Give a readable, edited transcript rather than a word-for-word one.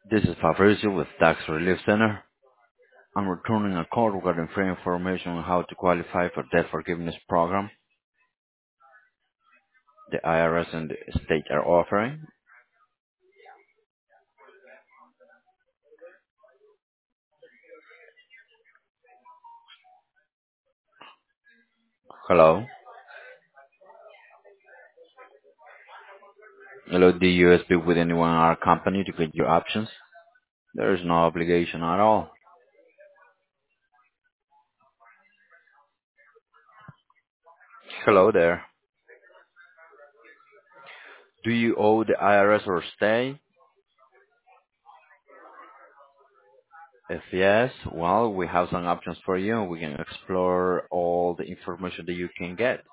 This is Fabrizio with Tax Relief Center. I'm returning a call regarding free information on how to qualify for debt forgiveness program the IRS and the state are offering. Hello? Hello, do you speak with anyone in our company to get your options? There is no obligation at all. Hello there. Do you owe the IRS or state? If yes, well, we have some options for you and we can explore all the information that you can get.